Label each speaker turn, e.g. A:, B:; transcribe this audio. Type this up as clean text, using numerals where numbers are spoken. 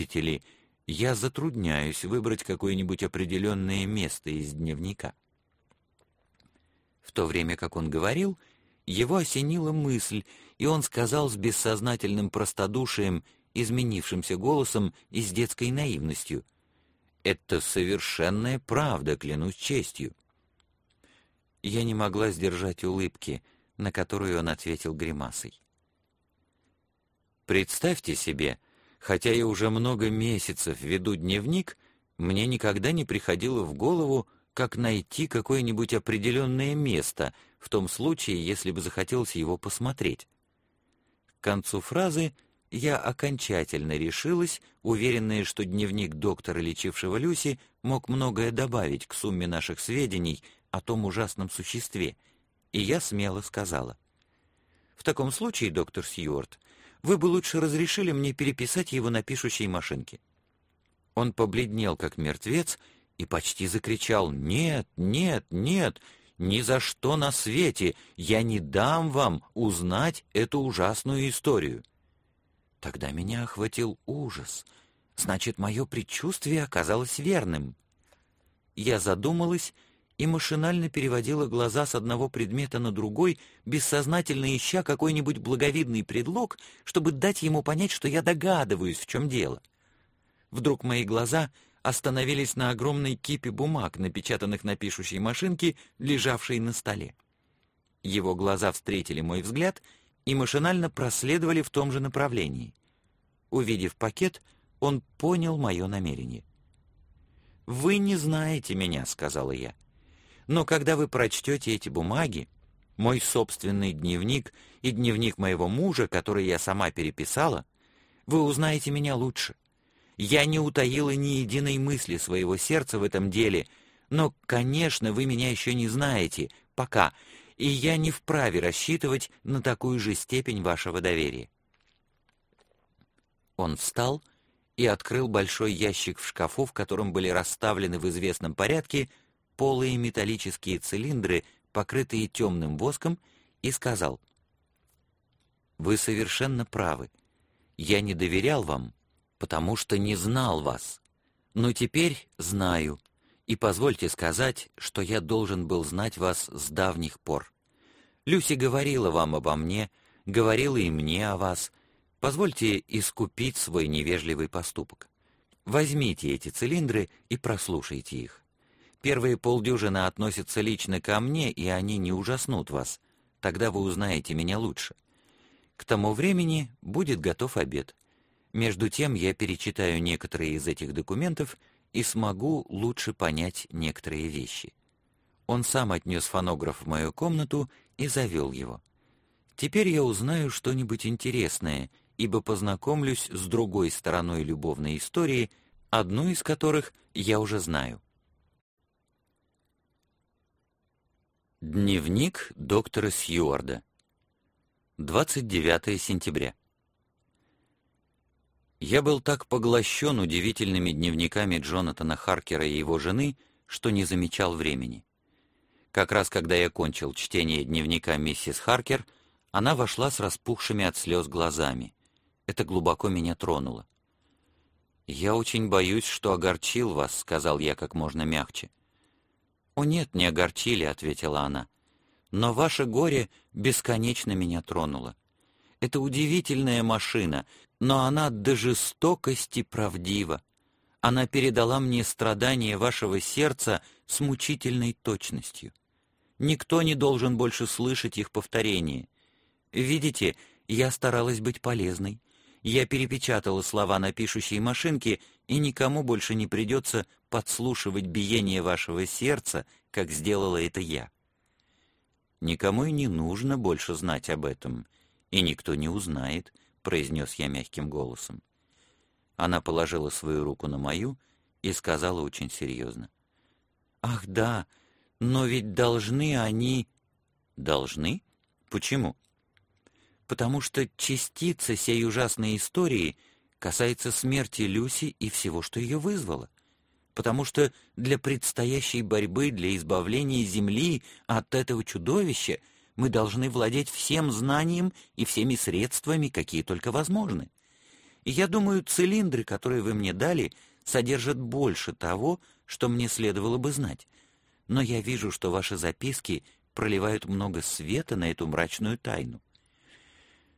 A: видите ли, я затрудняюсь выбрать какое-нибудь определенное место из дневника». В то время как он говорил, его осенила мысль, и он сказал с бессознательным простодушием, изменившимся голосом и с детской наивностью: «Это совершенная правда, клянусь честью». Я не могла сдержать улыбки, на которую он ответил гримасой. Представьте себе, хотя я уже много месяцев веду дневник, мне никогда не приходило в голову, как найти какое-нибудь определенное место, в том случае, если бы захотелось его посмотреть. К концу фразы я окончательно решилась, уверенная, что дневник доктора, лечившего Люси, мог многое добавить к сумме наших сведений о том ужасном существе, и я смело сказала: «В таком случае, доктор Сьюарт, вы бы лучше разрешили мне переписать его на пишущей машинке». Он побледнел, как мертвец, и почти закричал: «Нет, нет, нет, ни за что на свете я не дам вам узнать эту ужасную историю». Тогда меня охватил ужас. Значит, мое предчувствие оказалось верным. Я задумалась и машинально переводила глаза с одного предмета на другой, бессознательно ища какой-нибудь благовидный предлог, чтобы дать ему понять, что я догадываюсь, в чем дело. Вдруг мои глаза остановились на огромной кипе бумаг, напечатанных на пишущей машинке, лежавшей на столе. Его глаза встретили мой взгляд и машинально проследовали в том же направлении. Увидев пакет, он понял мое намерение. «Вы не знаете меня», — сказала я, — «но когда вы прочтете эти бумаги, мой собственный дневник и дневник моего мужа, который я сама переписала, вы узнаете меня лучше. Я не утаила ни единой мысли своего сердца в этом деле, но, конечно, вы меня еще не знаете, пока, и я не вправе рассчитывать на такую же степень вашего доверия». Он встал и открыл большой ящик в шкафу, в котором были расставлены в известном порядке полые металлические цилиндры, покрытые темным воском, и сказал: «Вы совершенно правы. Я не доверял вам, потому что не знал вас. Но теперь знаю, и позвольте сказать, что я должен был знать вас с давних пор. Люси говорила вам обо мне, говорила и мне о вас. Позвольте искупить свой невежливый поступок. Возьмите эти цилиндры и прослушайте их. Первые полдюжины относятся лично ко мне, и они не ужаснут вас. Тогда вы узнаете меня лучше. К тому времени будет готов обед. Между тем я перечитаю некоторые из этих документов и смогу лучше понять некоторые вещи». Он сам отнес фонограф в мою комнату и завел его. Теперь я узнаю что-нибудь интересное, ибо познакомлюсь с другой стороной любовной истории, одну из которых я уже знаю. Дневник доктора Сьюарда. 29 сентября. Я был так поглощен удивительными дневниками Джонатана Харкера и его жены, что не замечал времени. Как раз когда я кончил чтение дневника миссис Харкер, она вошла с распухшими от слез глазами. Это глубоко меня тронуло. «Я очень боюсь, что огорчил вас», — сказал я как можно мягче. «О нет, не огорчили», — ответила она. «Но ваше горе бесконечно меня тронуло. Это удивительная машина, но она до жестокости правдива. Она передала мне страдания вашего сердца с мучительной точностью. Никто не должен больше слышать их повторение. Видите, я старалась быть полезной. Я перепечатала слова на пишущей машинке, и никому больше не придется подслушивать биение вашего сердца, как сделала это я. Никому и не нужно больше знать об этом, и никто не узнает», — произнес я мягким голосом. Она положила свою руку на мою и сказала очень серьезно: «Ах да, но ведь должны они...» «Должны? Почему?» «Потому что частица сей ужасной истории касается смерти Люси и всего, что ее вызвало. Потому что для предстоящей борьбы, для избавления Земли от этого чудовища мы должны владеть всем знанием и всеми средствами, какие только возможны. И я думаю, цилиндры, которые вы мне дали, содержат больше того, что мне следовало бы знать. Но я вижу, что ваши записки проливают много света на эту мрачную тайну.